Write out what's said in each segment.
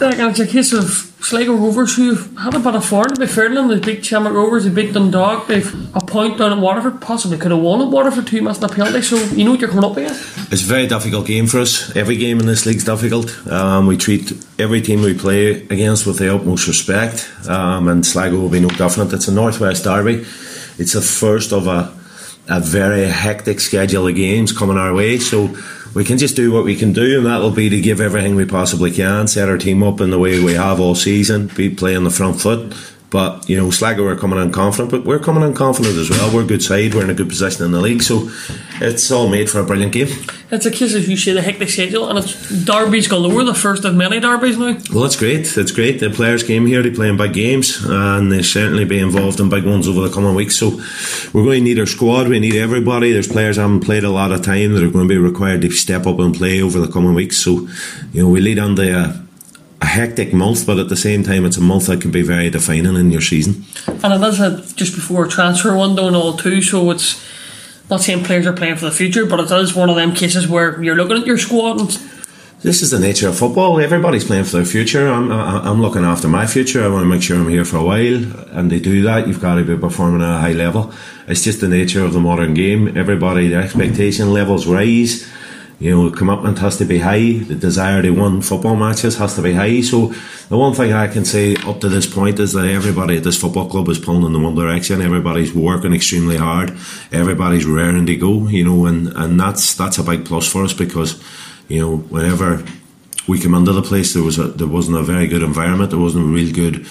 It's a case of Sligo Rovers, who had a bit of form, to be fair to them. They beat Shamrock Rovers, they beat Dundalk, they've a point down at Waterford, possibly could have won at Waterford 2 minutes in a penalty, so you know what you're coming up against. It's a very difficult game for us. Every game in this league's difficult. We treat every team we play against with the utmost respect, and Sligo will be no different. It's a Northwest derby. It's the first of a very hectic schedule of games coming our way, so we can just do what we can do, and that'll be to give everything we possibly can, set our team up in the way we have all season, be playing the front foot. But you know, Sligo are coming in confident, but we're coming in confident as well. We're a good side, we're in a good position in the league, so it's all made for a brilliant game. It's a case of, you say, the hectic schedule, and it's derbies galore, the first of many derbies now. Well, it's great. The players came here to play in big games, and they'll certainly be involved in big ones over the coming weeks, so we're going to need our squad, we need everybody. There's players who haven't played a lot of time that are going to be required to step up and play over the coming weeks, so you know, we lead on to a hectic month, but at the same time it's a month that can be very defining in your season. And it is just before transfer window and all too, so it's not saying players are playing for the future, but it is one of them cases where you're looking at your squad and this is the nature of football. Everybody's playing for their future. I'm looking after my future. I want to make sure I'm here for a while, and to do that you've got to be performing at a high level. It's just the nature of the modern game. Everybody, the expectation levels rise. You know, commitment has to be high. The desire to win football matches has to be high. So the one thing I can say up to this point is that everybody at this football club is pulling in the one direction. Everybody's working extremely hard. Everybody's raring to go. You know, and that's a big plus for us, because you know, whenever we come into the place, there wasn't a very good environment. There wasn't a real good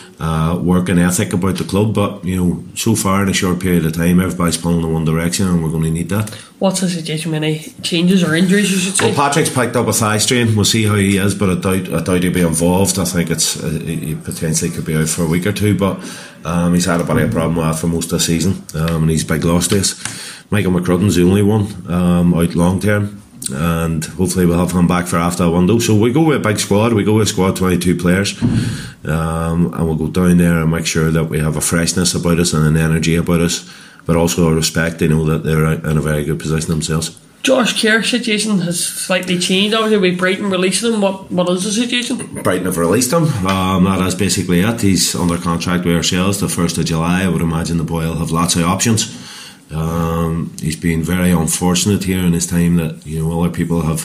working ethic about the club, but you know, so far in a short period of time everybody's pulling in one direction, and we're going to need that. What's the situation? Any changes or injuries, you should say? Well, Patrick's picked up a thigh strain. We'll see how he is, but I doubt he'll be involved. I think he potentially could be out for a week or two, but he's had a bit of a problem with that for most of the season, and he's a big loss to us. Michael McCrudden's the only one out long term, and hopefully we'll have him back for after the window. So we go with a big squad. We go with a squad 22 players, and we'll go down there and make sure that we have a freshness about us and an energy about us, but also a respect. They know that they're in a very good position themselves. Josh Kerr's situation has slightly changed. Obviously with Brighton releasing him, what is the situation? Brighton have released him. That is basically it. He's under contract with ourselves the 1st of July. I would imagine the boy will have lots of options. He's been very unfortunate here in his time that, you know, other people have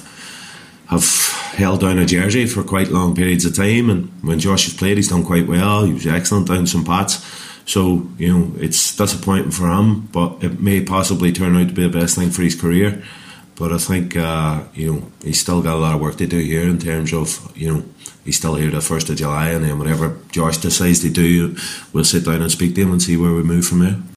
held down a jersey for quite long periods of time, and when Josh has played he's done quite well. He was excellent down some pats, so you know, it's disappointing for him, but it may possibly turn out to be the best thing for his career. But I think you know, he's still got a lot of work to do here, in terms of, you know, he's still here the 1st of July, and then whatever Josh decides to do, we'll sit down and speak to him and see where we move from there.